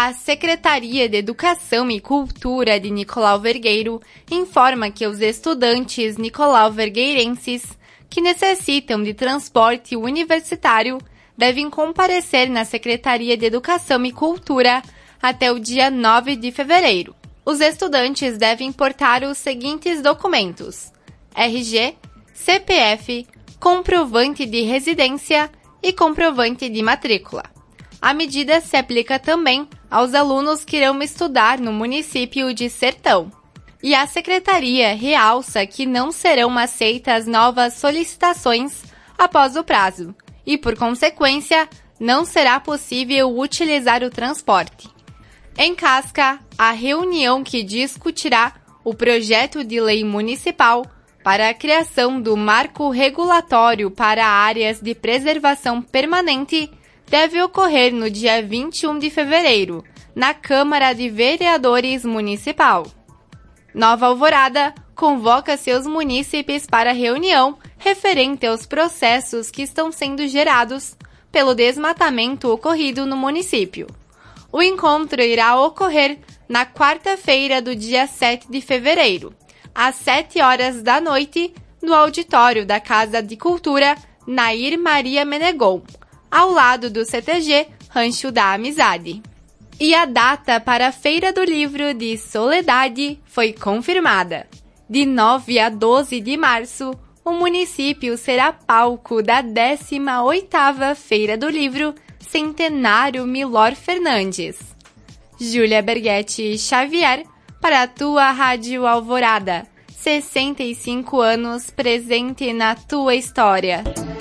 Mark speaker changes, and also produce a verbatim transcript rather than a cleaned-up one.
Speaker 1: A Secretaria de Educação e Cultura de Nicolau Vergueiro informa que os estudantes nicolau-vergueirenses que necessitam de transporte universitário devem comparecer na Secretaria de Educação e Cultura até o dia nove de fevereiro. Os estudantes devem portar os seguintes documentos: R G, C P F, comprovante de residência e comprovante de matrícula. A medida se aplica também aos alunos que irão estudar no município de Sertão. E a Secretaria realça que não serão aceitas novas solicitações após o prazo e, por consequência, não será possível utilizar o transporte. Em Casca, a reunião que discutirá o projeto de lei municipal para a criação do marco regulatório para áreas de preservação permanente deve ocorrer no dia vinte e um de fevereiro, na Câmara de Vereadores Municipal. Nova Alvorada convoca seus munícipes para reunião referente aos processos que estão sendo gerados pelo desmatamento ocorrido no município. O encontro irá ocorrer na quarta-feira do dia sete de fevereiro, às sete horas da noite, no auditório da Casa de Cultura Nair Maria Menegon, ao lado do C T G Rancho da Amizade. E a data para a Feira do Livro de Soledade foi confirmada. De nove a doze de março, o município será palco da décima oitava Feira do Livro Centenário Milor Fernandes. Júlia Berghetti Xavier, para a tua Rádio Alvorada. sessenta e cinco anos presente na tua história.